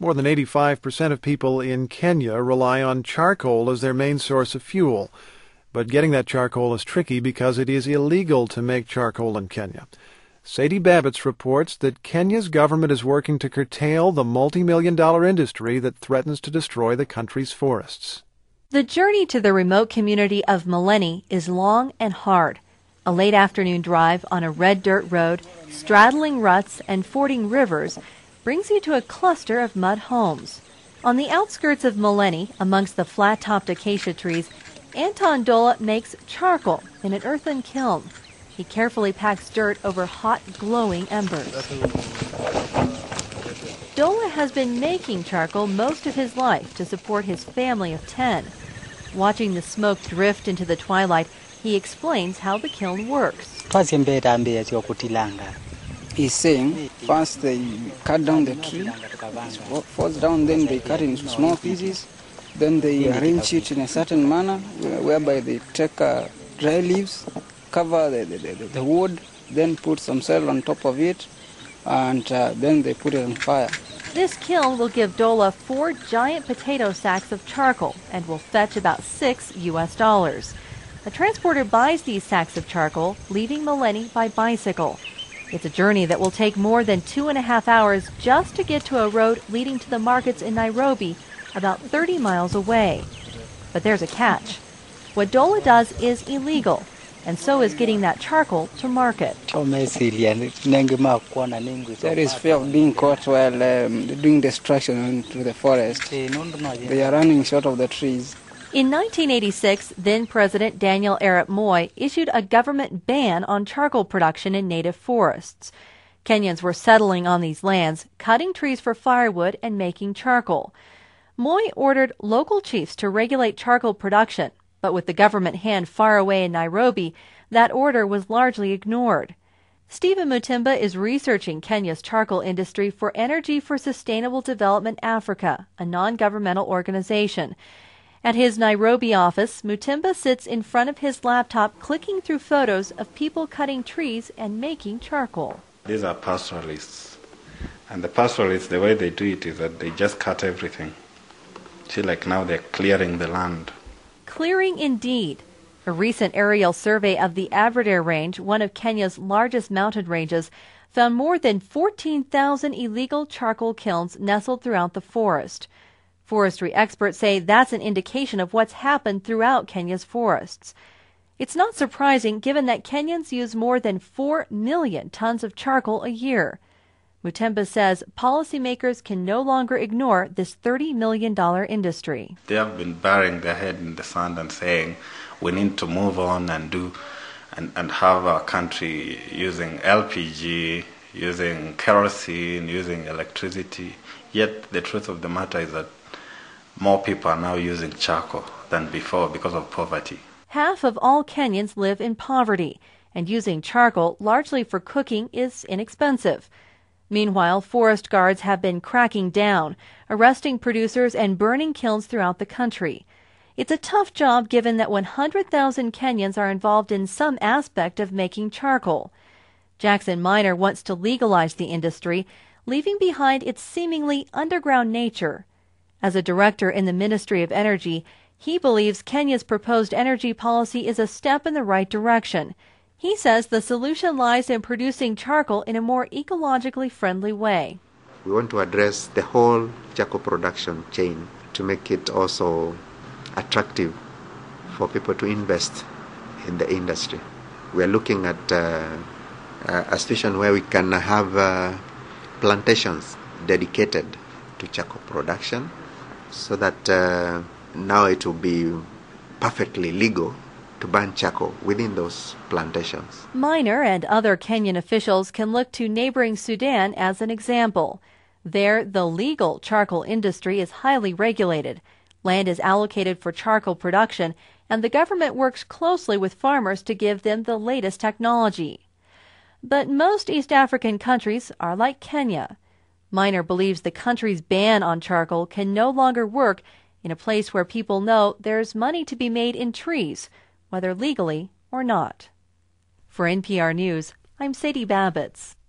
More than 85% of people in Kenya rely on charcoal as their main source of fuel. But getting that charcoal is tricky because it is illegal to make charcoal in Kenya. Sadie Babitz reports that Kenya's government is working to curtail the multi-million-dollar industry that threatens to destroy the country's forests. The journey to the remote community of Maleni is long and hard. A late afternoon drive on a red dirt road, straddling ruts and fording rivers, brings you to a cluster of mud homes. On the outskirts of Maleni, amongst the flat-topped acacia trees, Anton Dola makes charcoal in an earthen kiln. He carefully packs dirt over hot, glowing embers. Dola has been making charcoal most of his life to support his family of 10. Watching the smoke drift into the twilight, he explains how the kiln works. He's saying first they cut down the tree, it falls down, then they cut it into small pieces, then they arrange it in a certain manner whereby they take dry leaves, cover the wood, then put some soil on top of it, and then they put it on fire. This kiln will give Dola 4 giant potato sacks of charcoal and will fetch about $6 US. A transporter buys these sacks of charcoal, leaving Maleni by bicycle. It's a journey that will take more than 2.5 hours just to get to a road leading to the markets in Nairobi, about 30 miles away. But there's a catch. What Dola does is illegal, and so is getting that charcoal to market. There is fear of being caught while doing destruction into the forest. They are running short of the trees. In 1986, then-President Daniel Arap Moi issued a government ban on charcoal production in native forests. Kenyans were settling on these lands, cutting trees for firewood and making charcoal. Moi ordered local chiefs to regulate charcoal production, but with the government hand far away in Nairobi, that order was largely ignored. Stephen Mutimba is researching Kenya's charcoal industry for Energy for Sustainable Development Africa, a non-governmental organization. At his Nairobi office, Mutimba sits in front of his laptop clicking through photos of people cutting trees and making charcoal. These are pastoralists. And the pastoralists, the way they do it is that they just cut everything. See, like now they're clearing the land. Clearing indeed. A recent aerial survey of the Aberdare Range, one of Kenya's largest mountain ranges, found more than 14,000 illegal charcoal kilns nestled throughout the forest. Forestry experts say that's an indication of what's happened throughout Kenya's forests. It's not surprising given that Kenyans use more than 4 million tons of charcoal a year. Mutemba says policymakers can no longer ignore this $30 million industry. They have been burying their head in the sand and saying we need to move on and have our country using LPG, using kerosene, using electricity. Yet the truth of the matter is that more people are now using charcoal than before because of poverty. Half of all Kenyans live in poverty, and using charcoal, largely for cooking, is inexpensive. Meanwhile, forest guards have been cracking down, arresting producers and burning kilns throughout the country. It's a tough job given that 100,000 Kenyans are involved in some aspect of making charcoal. Jackson Miner wants to legalize the industry, leaving behind its seemingly underground nature. As a director in the Ministry of Energy, he believes Kenya's proposed energy policy is a step in the right direction. He says the solution lies in producing charcoal in a more ecologically friendly way. We want to address the whole charcoal production chain to make it also attractive for people to invest in the industry. We are looking at a situation where we can have plantations dedicated to charcoal production, so that now it will be perfectly legal to burn charcoal within those plantations. Miner and other Kenyan officials can look to neighboring Sudan as an example. There, the legal charcoal industry is highly regulated. Land is allocated for charcoal production, and the government works closely with farmers to give them the latest technology. But most East African countries are like Kenya. Miner believes the country's ban on charcoal can no longer work in a place where people know there's money to be made in trees, whether legally or not. For NPR News, I'm Sadie Babitz.